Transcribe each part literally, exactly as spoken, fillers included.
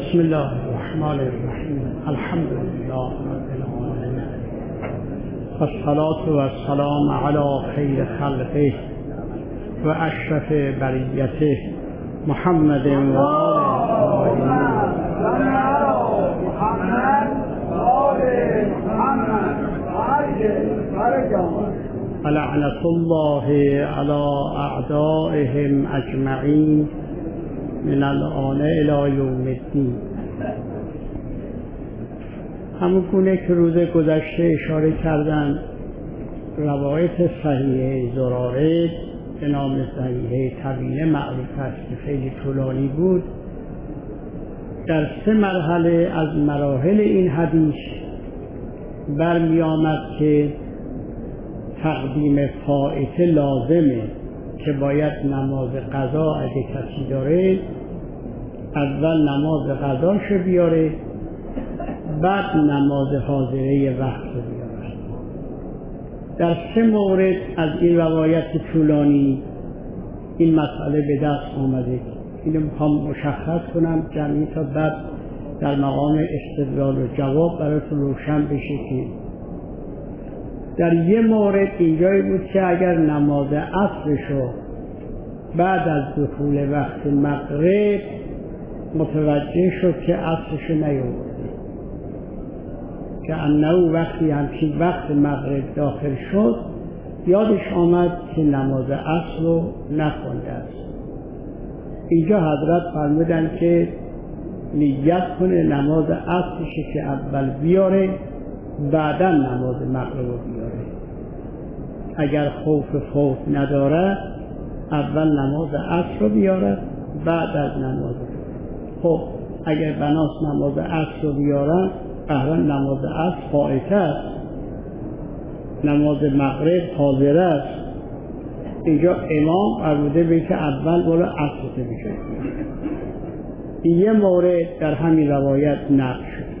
بسم الله الرحمن الرحیم. الحمد لله رب العالمین والصلاة والسلام علی خیر خلقه و اشرف بریته محمد و آله لعنة الله علی اعدائهم اجمعین من الآن الی یوم الدین. همون گونه که روز گذشته اشاره کردن، روایت صحیحه زراره به نام صحیحه طویله معروف است که خیلی طولانی بود. در سه مرحله از مراحل این حدیث برمی آمد که تقدیم فائته لازمه، که باید نماز قضا اگه کسی داره اول نماز قضاشو بیاره، بعد نماز حاضره وقت بیاره. در سه مورد از این روایت طولانی این مسئله به دست آمده. اینو میخوام مشخص کنم جمعی تا بعد در مقام استدلال و جواب براتون روشن بشه که در یه مورد اینجایی بود که اگر نماز عصرشو بعد از دخول وقت مغرب متوجه شد که عصرشو نیاورده، که انه وقتی همچین وقت مغرب داخل شد یادش آمد که نماز عصر رو نخونده است. اینجا حضرت فرمودن که نیت کنه نماز عصرش که اول بیاره، بعدا نماز مغرب رو بیاره. اگر خوف فوت نداره اول نماز عصر رو بیاره، بعد از نماز. خب اگر بناس نماز عصر رو بیارن، قهران نماز عصر فائته است، نماز مغرب حاضره است. اینجا امام فرموده به که اول برو عصر رو بیاره. این یه مورد در همین روایت نقل شد.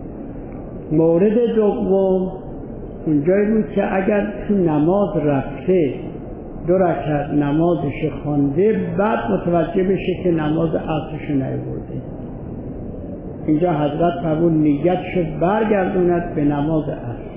مورد دوم اونجایی بود که اگر تو نماز رفته دو رکعت نمازش خوانده، بعد متوجه بشه که نماز عصرش نیاورده، اینجا حضرت فرمود نیتشو برگردوند به نماز عصر،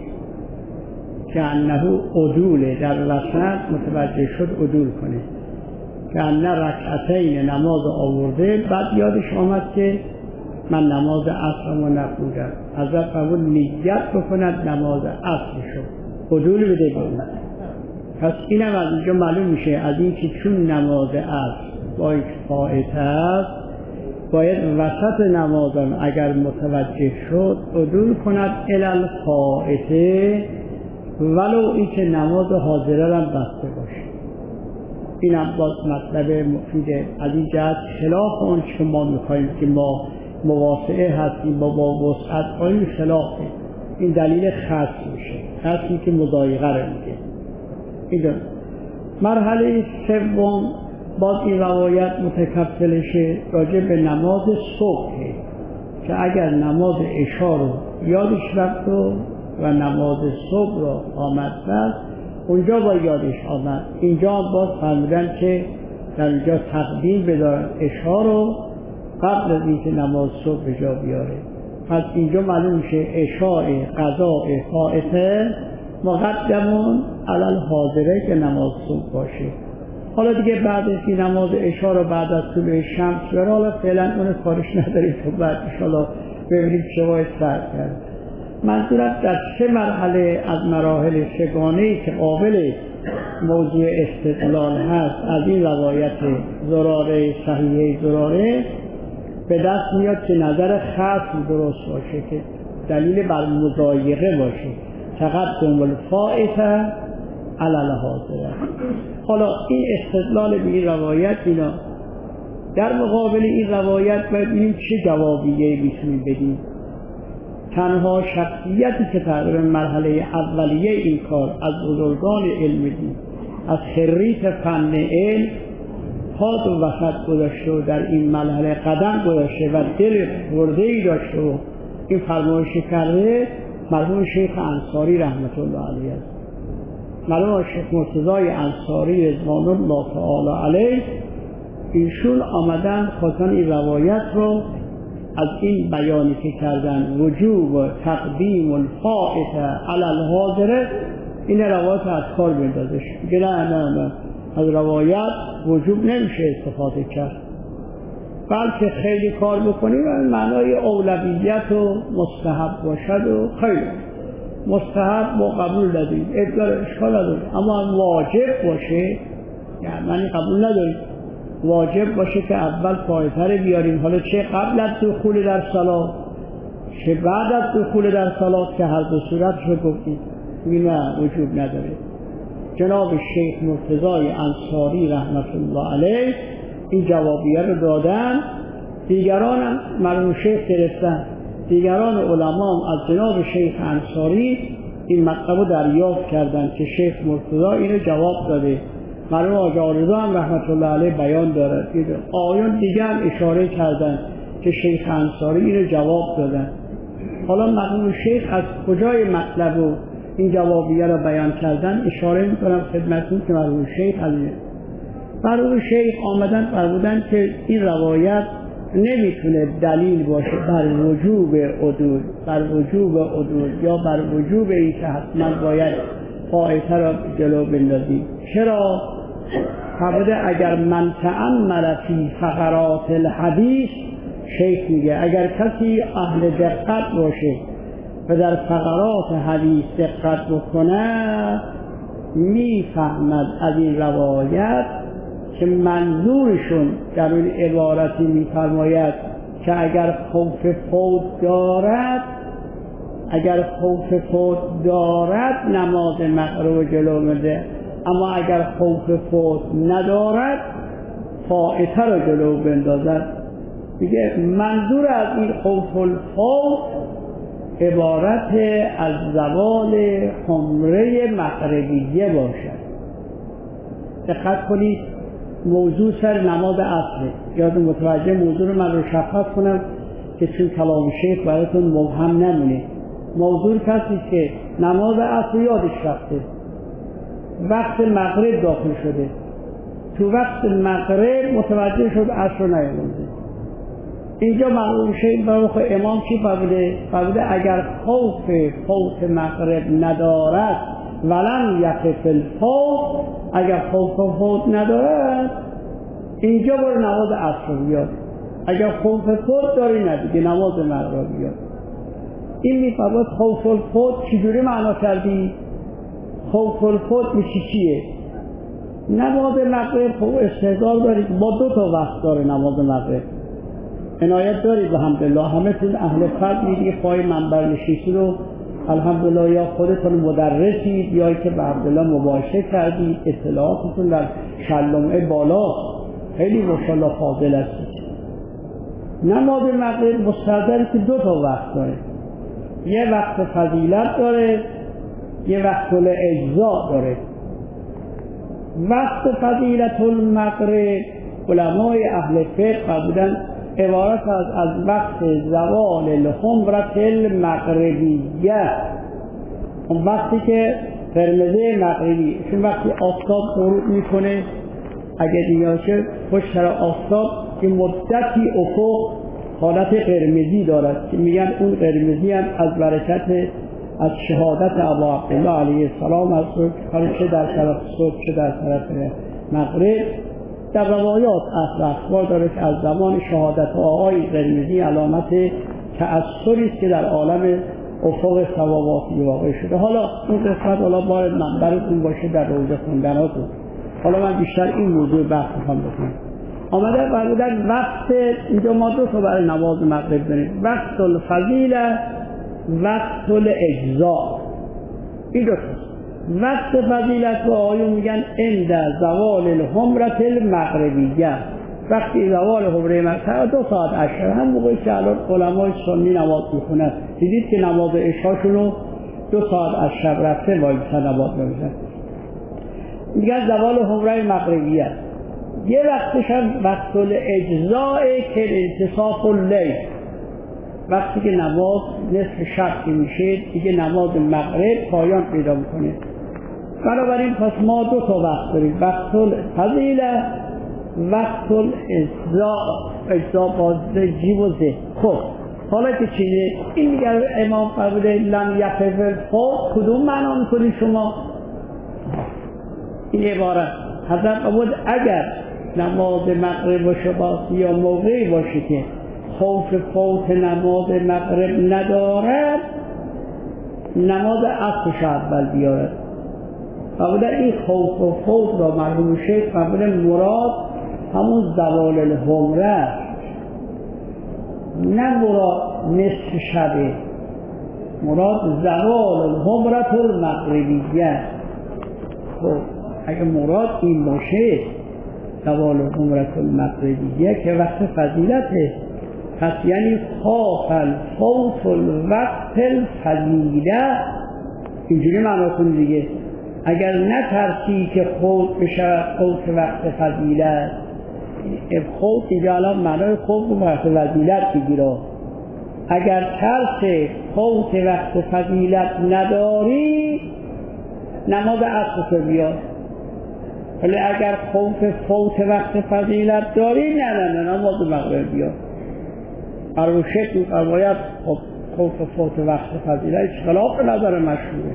که انه عدوله، در وسط متوجه شد عدول کنه، که انه رکعتین نماز آورده، بعد یادش آمد که من نماز عصرمو نخوندم. حضرت فرمود نیت بکند نماز عصرشو، عدول بده به اون. پس اینم از اینجا معلوم میشه از این که چون نماز عصر با یک فائته است، باید وسط نمازم اگر متوجه شد عدول کند الی فائته، ولو این که نماز حاضره هم بسته باشه. اینم باز مطلب مفیده. از این جهت خلاف اون که ما میخواییم که ما مواسعه هستیم با با وسعت، این خلافه. این دلیل خاص میشه، خاصی که مضایقه رو میگه. این مرحله سوم باز این روایت متکفلشه راجع به نماز صبح، که اگر نماز عشا رو یادش رفت و نماز صبح رو آمد بس، اونجا با یادش آمد. اینجا باز فرمودن که در اینجا تقدیم بدارن عشا رو قبل از اینکه نماز صبح به جا بیاره. پس اینجا معلوم میشه عشاء قضاء فائته مقدمون علی الحاضره که نماز صبح باشه. حالا دیگه بعد از این نماز عشا رو بعد از طلوع شمس بره، حالا فعلا اون کارش نداریم تا بعد انشاءالله ببینیم چه باید سر کرد. منظورم در سه مرحله از مراحل سگانه‌ای که قابل موضوع استدلال هست از این روایت زراره صحیحه زراره به دست میاد که نظر خاص درست باشه، که دلیل بر مضایقه باشه، تقدم الفائته علی الحاضره. حالا این استدلال به این روایت اینا در مقابل این روایت ببینیم چه جوابیه میتونیم بدیم. تنها شخصیتی که تقریبا مرحله اولیه این کار از بزرگان علم دین، از خریت فن علم پا و وسط گذاشته و در این مرحله قدم گذاشته و دل خرده‌ای داشته و این فرمایش کرده، مرحوم شیخ انصاری رحمت الله علیه است. مرحوم شیخ مرتضی انصاری رضوان الله تعالی علیه، ایشون آمدن خواستن این روایت رو از این بیانی که کردن وجوب تقدیم الفائت علی الحاضر، این روایت از کار بندازش. میگه نه نه نه از روایت وجوب نمیشه استفاده کرد، بلکه خیلی کار بکنیم و معنای اولویت و مستحب باشد و خیلی مستحب ما قبول نداریم، اشکال نداریم، اما واجب باشه یعنی من قبول نداریم. واجب باشه که اول فائته رو بیاریم، حالا چه قبل از دخول در صلات چه بعد از دخول در صلات، که هر دو صورتش رو گفتیم. نه وجوب نداره. جناب شیخ مرتضی انصاری رحمت الله علیه این جوابیه رو دادن، دیگران هم مرحوم شیخ گرفتن، دیگران علما هم از جناب شیخ انصاری این مطلب رو دریافت کردن که شیخ مرتضی اینو جواب داده. مرحوم آقا رضا هم رحمت الله علیه بیان دارد، آیون دیگه هم اشاره کردن که شیخ انصاری اینو جواب دادن. حالا مرحوم شیخ از کجای مطلب رو این جوابیه رو بیان کردن اشاره میکنم خدمتتون که مرحوم شیخ از مرحوم شیخ آمدن فرمودن که این روایت نمیتونه دلیل باشه بر وجوب عدول، بر وجوب عدول یا بر وجوب این که حتما باید فائته را جلو بندازیم. چرا؟ فرموده اگر من تأمل فی فقرات الحدیث، شیخ میگه اگر کسی اهل دقت باشه و در فقرات حدیث دقت بکنه میفهمد از این روایت که منظورشون در این عبارتی میفرماید که اگر خوف فوت دارد اگر خوف فوت دارد نماز مغرب جلو میده، اما اگر خوف فوت ندارد فائته رو جلو بندازد. میگه منظور از این خوف الفوت عبارت از زوال حمره مغربیه باشد. دقت کنید موضوع سر نماز عصر، یاد متوجه موضوع رو من مشخص کنم که چون کلام شیخ براتون مبهم نمونه. موضوع کسی که نماز عصر یادش رفته، وقت مغرب داخل شده، تو وقت مغرب متوجه شد عصر نیامده. اینجا مرحوم شیخ برای امام چی فرموده؟ فرموده اگر خوف فوت مغرب ندارد ولن یقف الفوت، اگر خوف فوت ندارد اینجا برای نماز عصر بیاد، اگر خوف فوت داری ندیگه نماز مغرب بیاد. این میفرماید خوف الفوت چجوری معنا کردی؟ خوف الفوت میشه چیه؟ نماز مغرب خب استحضار دارید، با دو تا وقت داره نماز مغرب، عنایت دارید الحمدلله، همه تون اهل فضل دیگه پای منبر نشیستید و الحمدلله یا خودتون مدرسید یا که به عبدالله مباشره کردید، اطلاعاتتون در شلمعه بالا، خیلی ماشاءالله فاضل هستید. نماز مغرب مستحضره که دو تا وقت داره، یه وقت فضیلت داره، یه وقت الاجزاء داره. وقت فضیلت المغرب علمای اهل فقه فرمودن عبارت از از وقت زوال الحمرة المغربیه، اون وقتی که قرمزه مغربی، چون وقتی آفتاب غروب میکنه اگه دیگه پشت سر آفتاب که مدتی افق حالت قرمزی دارد که میگن اون قرمزی هم از برکت از شهادت ابا عبدالله علیه السلام از صبح، چه در طرف صبح چه در طرف مغرب. در روایات اصل اخبار داره که از زمان شهادت آقای قرمزی علامت تأثری است که در عالم افق سماواتی واقع شده. حالا اون قسمت حالا باید منبرتون باشه در روزه خوندناتون. حالا من بیشتر این موضوع بحث میخوام بکنم. آمده فرمودن وقت، اینجا ما دو تا برای نماز مغرب داریم، وقت الفضیله، وقت الاجزاء. این دو تا وقت فضیلت رو آیون میگن عند زوال الحمرة المغربیه، وقتی زوال حمره مغربیه دو ساعت عشر، هم موقعی که الان علمای سنی نماز میخونن دیدید که نماز عشاشون رو دو ساعت از شب رفته وایسن نماز میخونن، میگن زوال حمره مغربیه. یه وقتش هم وقت الاجزاء که انتصاف اللیل، وقتی که نماز نصف شب که میشه دیگه نماز مغرب پایان پیدا میکنه. بنابراین پس ما دو تا وقت داریم، وقت الفضیله وقت الاجزا اجزا باز جیب و زه. خب حالا که چیزه این دیگر امام فرموده لم یقف فوق کدوم معنا میکنی شما؟ این عبارت حضرت فرمود اگر نماز مغرب و شباس یا موقعی باشه که خوف فوت نماز مغرب ندارد نماز عصرش اول بیارد. فرموده این خوف و فوت را مرحوم شیخ فرموده مراد همون زوال الحمره، نه مراد نصف شبه، مراد زوال الحمره المغربیه. خب اگه مراد این باشه زوال الحمره المغربیه که وقت فضیلته، پس یعنی خاف الفوت الوقت الفضیله، اینجوری معنا کن دیگه. اگر نترسی که خود بشه فوت وقت فضیلت، خود اینجا الان معنای خوف وقت فضیلت بگیره. اگر ترس فوت وقت فضیلت نداری نماز عصر رو بیار، ولی اگر خوف فوت وقت فضیلت داری نه نه نه نماز مغرب بیار. مرحوم شیخ می‌فرماید خوف فوت وقت فضیلت خلاف نظر مشهوره،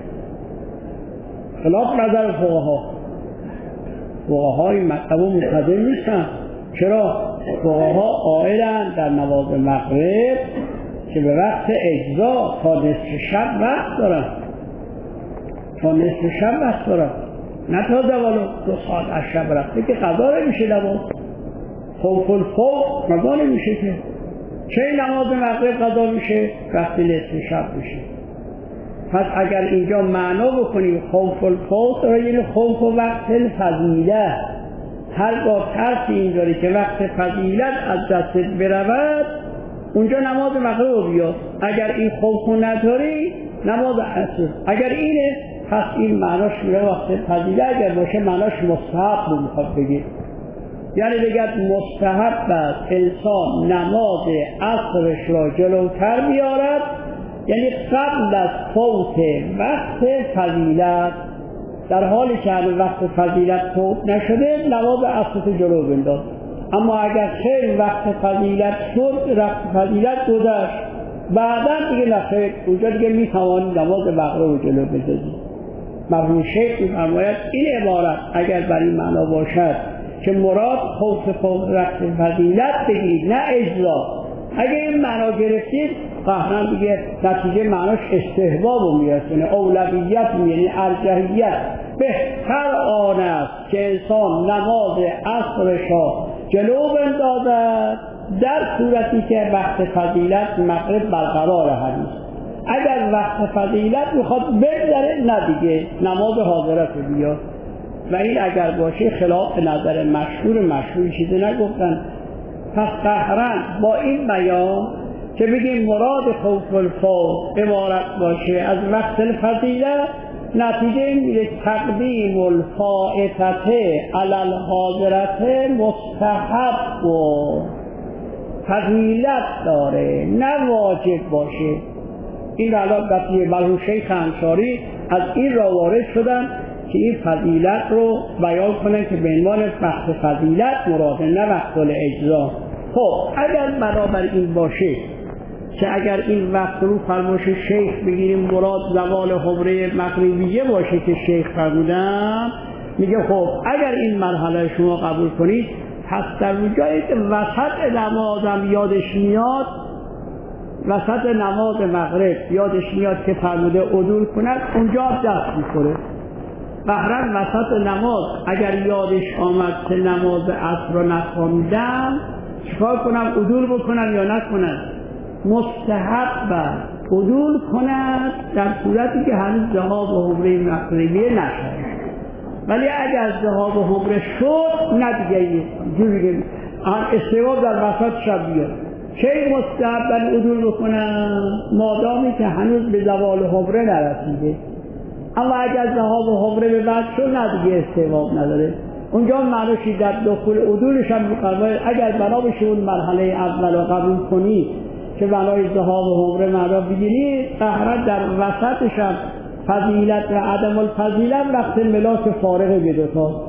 خلاف نظر فقها. فقهای مطلب و مقدم نیستن. چرا؟ فقها قائلن در نماز مغرب که به وقت اجزا تا نصف شب وقت دارن، تا نصف شب وقت دارن، نه تا زوال دو ساعت از شب رفته که قضا نمیشه نماز. خوف الفوت قضا نمیشه که. چه نماز مغرب قضا میشه؟ وقتی نصف شب میشه. پس اگر اینجا معنا بکنیم خوف الفوت را یعنی خوف و وقت الفضیله، هرگاه ترس این داری که وقت فضیلت از دستت برود اونجا نماز مغرب رو بیار. اگر این خوف رو نداری نماز عصر. اگر اینه پس این معناش میره وقت فضیلت، اگر باشه معناش مستحب رو میخواد بگید، یعنی بگید مستحب است انسان نماز عصرش را جلوتر بیارد، یعنی قبل از فوت وقت فضیلت، در حالی که وقت فضیلت فوت نشده نماز عصر جلو بنداز. اما اگر خیلی وقت فضیلت شد، وقت فضیلت گذشت، بعدا دیگه نخیر، اونجا دیگه میتوانی نماز مغرب رو جلو بندازی. مرحوم شیخ می‌فرماید این عبارت اگر بر این معنا باشد که مراد خوف فوت وقت فضیلت بگیرید نه اجزا، اگر این معنا گرفتید قهرن دیگه نتیجه معناش استحباب رو میرسونه، اولویت یعنی ارجحیت. بهتر آن است که انسان نماز عصرش را جلو بندازد در صورتی که وقت فضیلت مغرب برقرار هنوز. اگر وقت فضیلت میخواد بگذره نه دیگه نماز حاضرت رو بیاد. و این اگر باشه خلاف نظر مشهور مشهور چیزی نگفتن. پس قهرن با این بیان که بگیم مراد خوف الفوت عبارت باشه از وقت الفضیلت، نتیجه این میره تقدیم الفائتته علی الحاضرته مستحب و فضیلت داره نه واجب باشه. این الان دستی مرحوم شیخ انصاری از این را وارد شدن که این فضیلت رو بیان کنن که به عنوان وقت فضیلت مراده نه وقت الاجزا. خب اگر برابر این باشه که اگر این وقت رو فرمایش شیخ بگیریم مراد زوال حمره مغربیه باشه که شیخ فرمودن، میگه خب اگر این مرحله شما قبول کنید پس در جایی که وسط نمازم یادش میاد، وسط نماز مغرب یادش میاد که فرموده عدول کند، اونجا دست میخوره. بهرن وسط نماز اگر یادش آمد که نماز عصر رو نخواندم چیکار کنم؟ عدول بکنم یا نکنم؟ مستحب عدول کند در صورتی که هنوز ذهاب و حمره مغربیه نشد. ولی اگر ذهاب و حمره شد نه دیگه جوری استواب در وسط شب بیاد. چه مستحب عدول بکنم؟ مادامی که هنوز به زوال حمره نرسیده. اما اگر ذهاب و حمره به بعد شد نه دیگه استواب نداره. اونجا معنیش در دخول عدولش هم می‌فرماید اگر بنا بشه اون مرحله اول رو قبول کنی که بنای ذهاب و حمره معنا بگیرید، قهرت در وسطش هم فضیلت و عدم الفضیلت وقت ملاک فارغ به دوتا.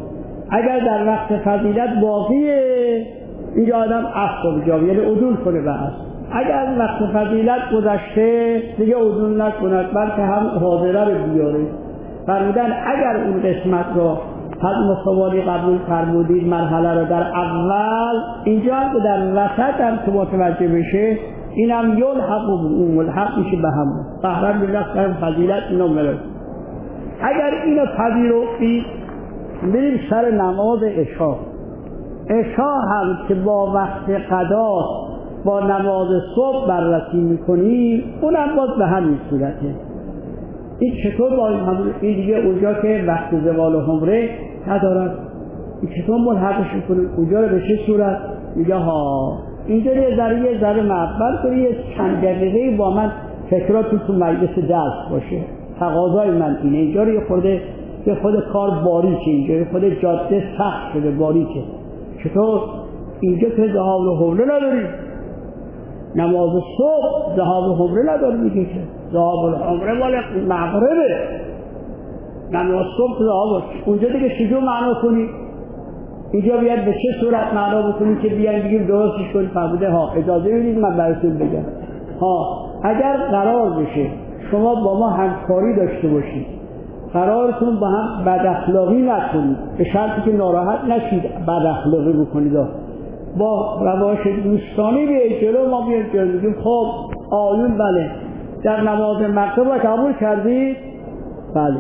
اگر در وقت فضیلت باقیه اینجا آدم عصر بجا یعنی عدول کنه به عصر. اگر وقت فضیلت گذشته دیگه عدول نکند بلکه هم حاضره رو بیاره. فرمودن اگر اون قسمت رو حد مصواری قبول فرمودید مرحله رو در اول، اینجا هم که در وسط هم که متوجه بشه اینم یلحق اون ملحق میشه به هم قهرم بالله که فضیلت اینو ملک. اگر اینو پذیرفتید بریم سر نماز عشا. عشا هم که با وقت قضا با نماز صبح بررسی میکنیم اونم باز به همین صورته. این چطور با این همون این دیگه اونجا که وقت زوال و حمره ندارد این چطور ملحقش میکنیم اونجا رو به چه صورت میگه ها اینجا یه ذره یه ذره معبر کنی یه چند دقیقه با من فکراتون تو مجلس درس باشه. تقاضای من اینه اینجا رو یه خورده یه خود کار باریکه، اینجا یه خود جاده سخت شده باریکه. چطور اینجا که ذهاب و حمره نداریم، نماز صبح ذهاب و حمره نداریم میگه که ذهاب و حمره مال مغربه، نماز صبح ذهاب اونجا دیگه چجور معنا کنی؟ اینجا بیاد به چه صورت معنا بکنی که بیان بگیم درستش کنی؟ فرموده ها اجازه بدید من براتون بگم ها اگر قرار بشه شما با ما همکاری داشته باشید، قرارتون با هم بد اخلاقی نکنید، به شرطی که ناراحت نشید بد اخلاقی بکنید، با روش دوستانی بیایید جلو ما بیایید جلو بگیم خب آیون بله در نماز مغرب را قبول کردید؟ بله.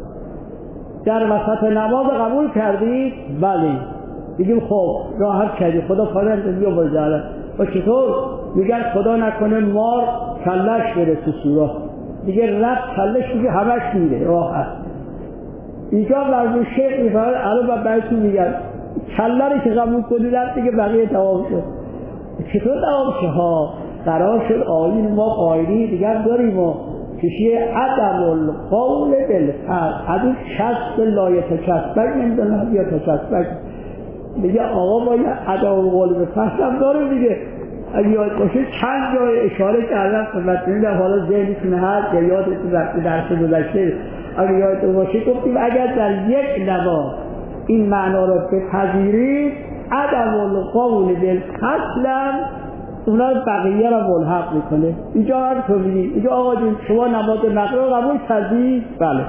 در وسط نماز قبول کردید؟ بله. بگیم خب راحت کردید خدا فرند بیا بازاره. و چطور؟ میگن خدا نکنه مار کلش بره تو سوراخ دیگه رفت کلش دیگه همش میره راحت. اینجا ورزو شیخ میفرد الان با بایتون میگن کلری که قبول کنید رفت دیگه بقیه تمام شد. چطور تمام شد؟ ها قرار شد آیین ما قایلی دیگر داریم و کشیه عدم القول بالفعل عدو شست لایت چسبک نمیدونم یا تچسبک دیگه آقا ما یه عدم القول بالفعل هم داره دیگه. اگه یاد باشه چند جای اشاره کردن خدمت میدم حالا ذهنتون هست یا یادتون رفته درس گذشته اگه یادتون باشه گفتیم اگر در یک نماز این معنا رو بپذیرید عدم القول بالفعل اونا بقیه را ملحق میکنه. اینجا هم تو میگی اینجا آقا جون شما نماز مغرب قبول کردی؟ بله.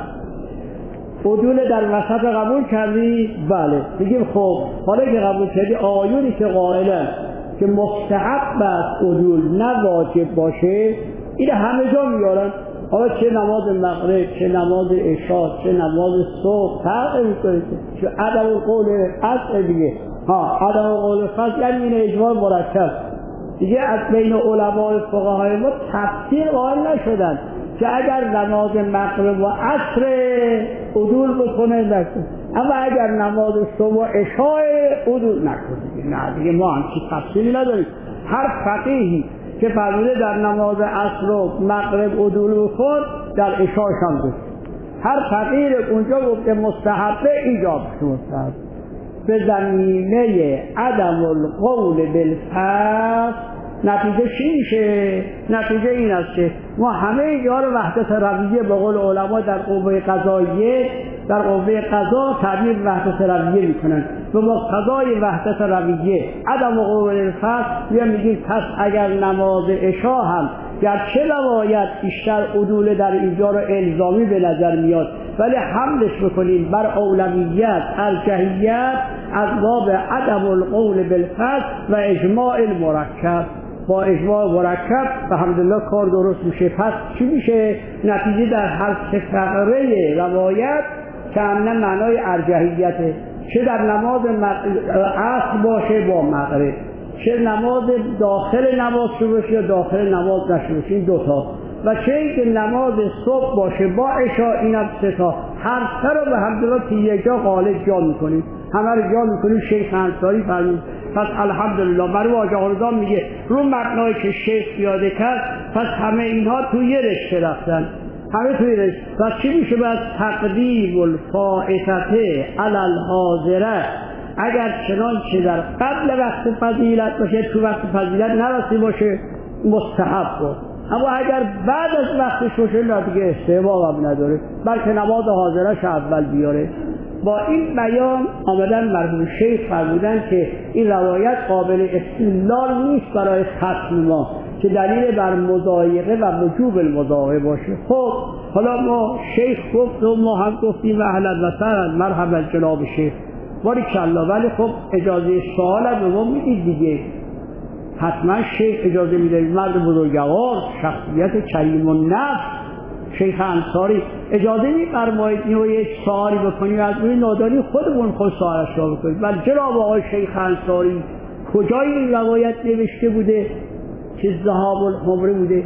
عدول در وسط قبول کردی؟ بله. میگیم خب حالا که قبول کردی آیونی که قائلن که مستحب است عدول نه واجب باشه این همه جا میارن. حالا چه نماز مغرب چه نماز عشا چه نماز صبح فرق میکنه چه عدم القول اصل دیگه ها عدم القول فصل یعنی این اجماع مرکب دیگه از بین علمای فقهای ما تفسیر قائل نشدن که اگر نماز مغرب و عصر عدول بکنه نکنه اما اگر نماز صبح و عشاء عدول نکنه نه دیگه ما همچی تفسیری نداریم. هر فقیهی که فرموده در نماز عصر و مغرب عدول بکن در عشاءش هم گفت. هر فقیه اونجا گفته مستحبه ایجاب مستحب به زمینه عدم القول بالفعل. نتیجه چی میشه؟ نتیجه این است که ما همه اینجا رو وحدت رویه به قول علما در قوه قضاییه در قوه قضا تعبیر وحدت رویه میکنن و با قضای وحدت رویه عدم القول بالفعل یا میگیم پس اگر نماز عشا هم گرچه نباید بیشتر عدول در اینجا رو الزامی به نظر میاد ولی حملش بکنیم بر اولویت ارجحیت از باب عدم القول بالفعل و اجماع المرکب. با اجماع مرکب الحمدلله کار درست میشه. پس چی میشه؟ نتیجه در هر سه فقره روایت که همه معنای ارجحیته، چه در نماز عصر باشه با مغرب، چه نماز داخل نماز شو باشه یا داخل نماز نشو باشه، این دوتا، و چه اینکه نماز صبح باشه با عشا، اینم سه تا. هر سه رو به الحمدلله که یک جا غالب جا میکنیم، همه رو جا میکنیم. شیخ انصاری فرمود پس الحمدلله برای واجه میگه رو مبنایی که شیخ پیاده کرد پس همه اینها توی یه رشته رفتن، همه توی رشته. پس چی میشه؟ باید تقدیم الفائته علی الحاضره. اگر چنانچه در قبل وقت فضیلت باشه تو وقت فضیلت نرسی باشه مستحب بود، اما اگر بعد از وقتش باشه نه دیگه استحباب هم نداره، بلکه نماز حاضرش اول بیاره. با این بیان آمدن مرحوم شیخ فرمودن که این روایت قابل استدلال نیست برای ختم ما که دلیل بر مضایقه و وجوب المضایقه باشه. خب حالا ما شیخ گفت و ما هم گفتیم اهلا و سهلا مرحبا جناب شیخ باریکالله، ولی خب اجازه سوال به ما میدید دیگه، حتما شیخ اجازه میده. مرد بزرگوار، شخصیت کریم النفس شیخ انصاری اجازه میفرمایید اینو یک سوالی بکنیم از روی نادانی خودمون خود سوالش را بکنیم. ولی جناب آقای شیخ انصاری کجای این روایت نوشته بوده که ذهاب الحمره بوده؟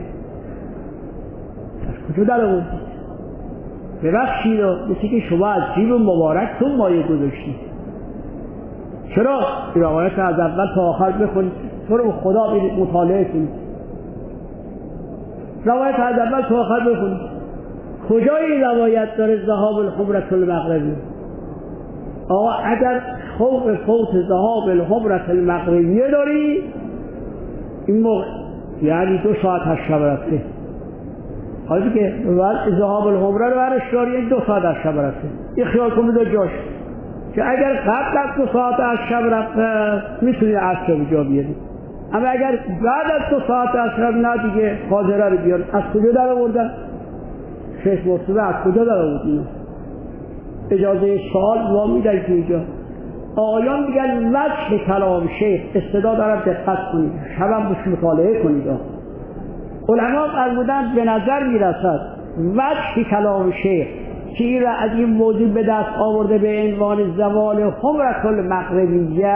از کجا در آوردید؟ ببخشید مثل که شما از جیب مبارکتون مایه گذاشتید. چرا؟ این روایت از اول تا آخر بخونید، تو رو خدا برید مطالعه کنید، روایت از اول تا آخر بخونید. کجای این روایت داره ذهاب الحمره المغربی؟ آقا اگر خوف فوت ذهاب الحمره المغربیه داری این موقع یعنی دو ساعت از شب رفته. حالا که ذهاب الحمره رو برش داری دو ساعت از شب رفته، این خیال کنید دو جاش که اگر قبل از دو ساعت از شب رفته میتونی عصر به جا بیاری، اما اگر بعد از دو ساعت از شب نه دیگه حاضره رو بیاری. از کجا در آوردن؟ شیخ مرتضی از کجا در آوردن؟ اجازه سوال ما میدن که اینجا آقایان میگن وجه کلام شیخ استعداد دارم دقت کنید، شبم بوش مطالعه کنید. علما فرمودن به نظر میرسد وجه کلام شیخ که این را از این موضوع به دست آورده به عنوان زوال حمره المغربیه،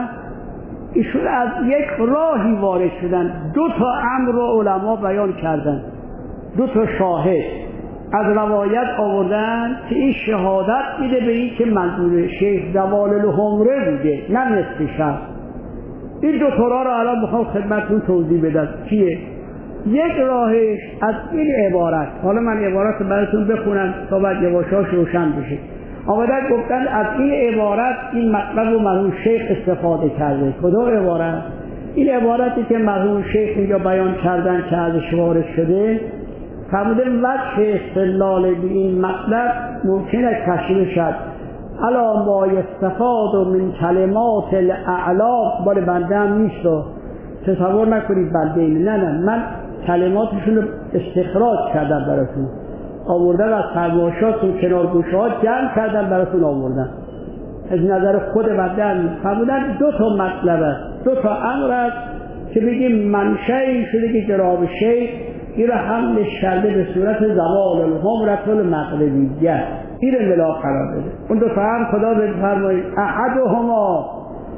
ایشون از یک راهی وارد شدن. دو تا امر رو علما بیان کردن، دو تا شاهد از روایت آوردن که این شهادت میده به این که منظور شیخ زوال الحمره بوده نه نصف شب. این دو تا راه رو الان میخوام خدمتتون توضیح بدم. چیه؟ یک راهش از این عبارت، حالا من عبارت براتون بخونم تا بعد یواشاش روشن بشه. آمدن گفتن از این عبارت این مطلب رو مرحوم شیخ استفاده کرده. کدام عبارت؟ این عبارتی که مرحوم شیخ اینجا بیان کردن که ازش وارد شده، فرمودن وجه استدلال به این مطلب ممکنه کشف شد علا ما یستفاد من کلمات الاعلام. بار بنده هم نیست، تصور نکنید بنده این، نه نه من کلماتشون رو استخراج کردم براتون، آوردن از فرمایشاتون کنارگوشات جمع کردن براتون آوردن. از نظر خود بنده هم فرمودن دو تا مطلب است، دو تا امر است که بگیم منشأ شده که جناب شیخ این را حملش کرده به صورت زوال الحمره المغربیه، این را ملاک قرار بده. اون دو تا امر خدا بفرمایید احدهما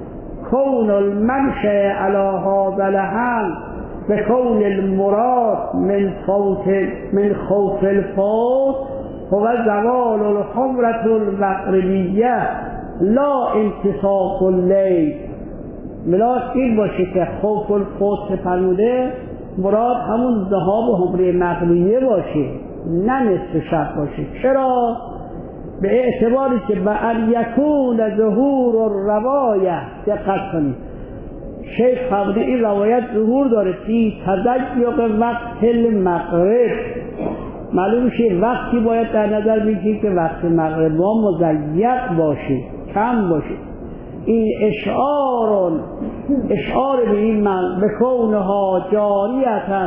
کون المنشأ علی هذا الحمل به کون المراد من فوت من خوف الفوت هو زوال الحمره المغربیه لا انتصاف اللیل. ملاک این باشه که خوف الفوت فرموده مراد همون ذهاب حمره مغربیه باشه نه نصف شب باشه. چرا؟ به اعتباری که به ان یکون ظهور الروایه، دقت کنید شیخ فرموده این روایت ظهور داره فی تضیق وقت المغرب. معلوم میشه وقتی باید در نظر بگیرید که وقت مغرب ما مضیق باشه، کم باشه. این اشعار اشعار به این من بکونها جاریتا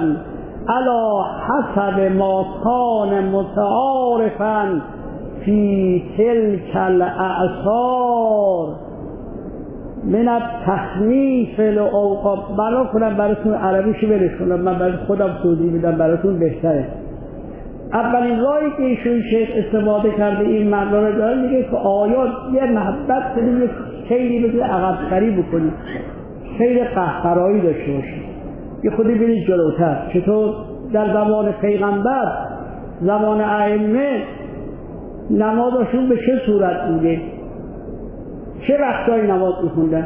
علا حسب ما کان متعارفا فی تلک الاعصار من التخنیف الاوقات. بلا کنم براتون عربیشو برسونم، من برای خودم توضیح میدم براتون بهتره. اولین راهی که ایشون شیخ استفاده کرده این معنی رو داره، میگه که آیات یه محبت کنید، خیلی بگید عقب سری بکنید، خیلی قهقرایی داشته باشید، یه خودی برید جلوتر. چطور؟ در زمان پیغمبر، زمان ائمه نمازشون به چه صورت بوده؟ چه وقتایی نماز میخوندن؟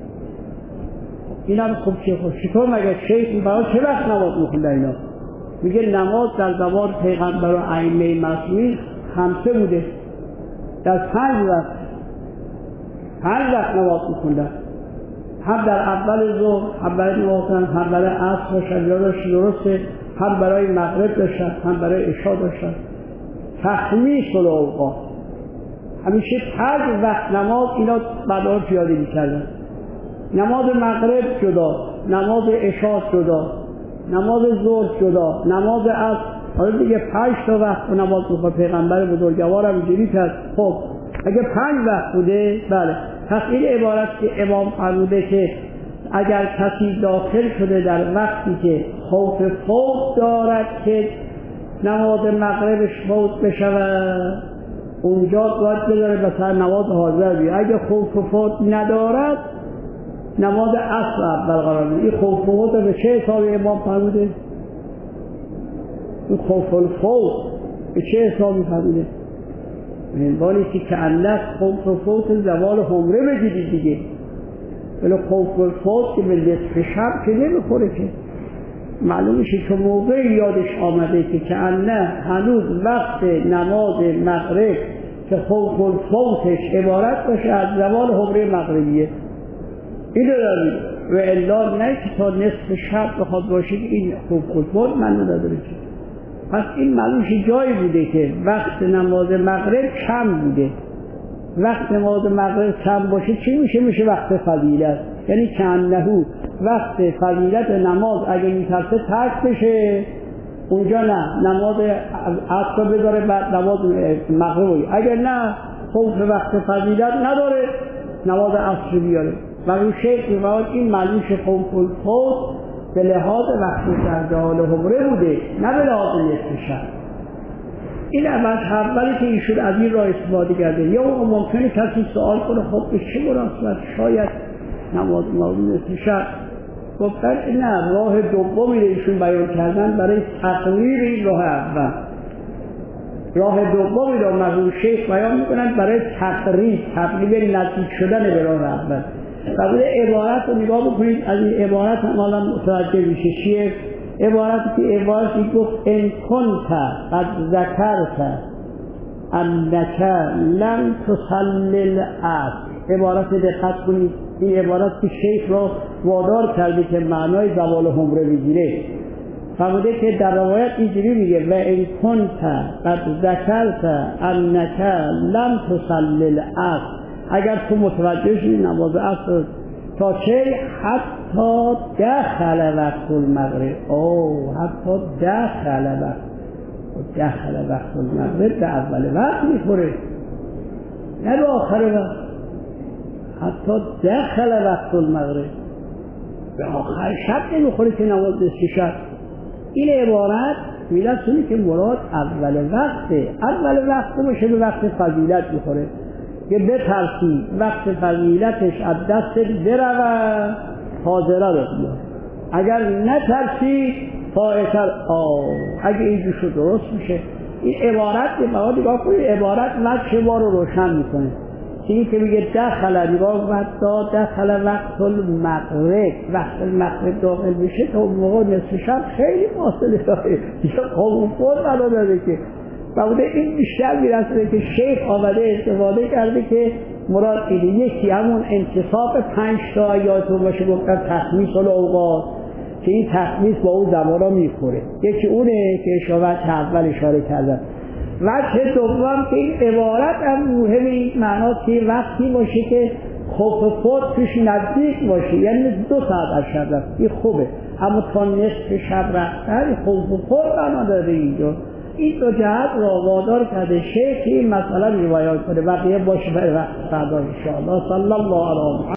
اینم خب چه خود چطور مگه شیخ برای چه وقت نماز میخوندن اینا؟ میگه نماز در زمان پیغمبر و ائمه معصومین خمسه بوده، در پنج وقت پنج وقت نماز میخوندن، هم در اول ظهر، هم برای نمازن، هم برای عصر داشتن، درسته، هم برای مغرب داشتن، هم برای عشا داشتن. تخمیس الاوقات همیشه پنج وقت نماز اینا بعدا پیاده می‌کردن. نماز مغرب جدا، نماز عشاء جدا، نماز ظهر جدا، نماز عصر. حالا دیگه پنج تا وقت نماز می‌خواد. پیغمبر بزرگوار هم اینجوری کرد. خب اگه پنج وقت بوده، بله، پس این عبارت که امام فرموده که اگر کسی داخل شده در وقتی که خوف فوت دارد که نماز مغربش فوت بشود، اونجا باید بذاره مثلا نماز حاضر بیه. اگه خوف فوت ندارد نماز عصر اول قرار میده. این خوف فوت به چه حسابی امام فرموده؟ این خوف الفوت به چه حسابی فرموده؟ منبانی که که الله خوف فوت زوال حمره بگیرید دیگه. ولی خوف الفوت که به نصف شب که نمیخوره که معلوم میشه که موقعی یادش آمده که که الله هنوز وقت نماز مغرب که خوف الفوتش عبارت باشه از زوال حمره مغربیه. این دارید و الا نه که تا نصف شب بخواد باشه که این خوف الفوت من نداره که. پس این معلومش جایی بوده که وقت نماز مغرب کم بوده. وقت نماز مغرب کم باشه چی میشه؟ میشه وقت فضیلت. یعنی که انهو وقت فضیلت نماز اگه میترسه ترک بشه، اونجا نه، نماز عصر بذاره بعد نماز مغرب. اگر نه خوف وقت فضیلت نداره نماز عصر بیاره. و اون شیخ میفرماید این معلومش خوف الفوت به لحاظ وقتی در حال حمره بوده، نه به لحاظ نصف شب. این اولی که ایشون از این راه استفاده کرده. یا ممکنه کسی سوال کنه خب به چه مناسبت شاید نماز نصف شب؟ گفتن نه، راه دومی رو ایشون بیان کردن برای تقریر این راه اول. راه دومی رو مرحوم شیخ بیان میکنن برای تقریر، تقریب نزدیک شدن به راه اول. قبل عبارت رو نگاه بکنید، از این عبارت هم حالا متوجه میشه چیه. عبارتی که عبارتی گفت ان کنت قد ذکرت انک لم تصلی العصر. عبارت دقت کنید، این عبارت که شیخ را وادار کرده که معنای زوال حمره بگیره. فرموده که در روایت اینجوری میگه و ان کنت قد ذکرت انک لم تصلی العصر. اگر تو متوجه شدی نماز عصر تا چه؟ حتی دخل وقت المغرب. او حتی دخل وقت دخل وقت المغرب به اول وقت میخوره، نه به آخر وقت. حتی دخل وقت المغرب به آخر شب نمیخوره که نماز نصف شب. این عبارت میرسونه که مراد اول وقته. اول وقت باشه به وقت فضیلت میخوره که بترسی وقت فضیلتش از دستت برود، حاضره رو بیار. اگر نترسی فائتر آه اگه این جوشو درست میشه. این عبارت به ما نگاه کنید، عبارت وجه ما رو روشن میکنه. این که میگه دخل نگاه وقتا دخل وقت المغرب، وقت المغرب داخل بشه تا اون موقع نصف شب خیلی فاصله داره. یه قوم خود بنا داره که بوده این بیشتر میرسونه که شیخ آمده استفاده کرده که مراد اینه. یکی همون انتصاب پنج تا آیاتون باشه گفتن تخمیس الاوقات که این تخمیس با اون زمانا میخوره. یکی اونه که اشارت اول اشاره کردن. وجه دوم که این عبارت هم مهمه، این معناست که وقتی باشه که خوف فوت توش نزدیک باشه، یعنی دو ساعت از شب رفت این خوبه، اما تا نصف شب رفتن خوف فوت معنا داره اینجا. این دو جهت را وادار کرده شیخ این مسئله رو بیان کنه. بقیه باشه برای وقت فردا ان شاء الله. صلی الله علیه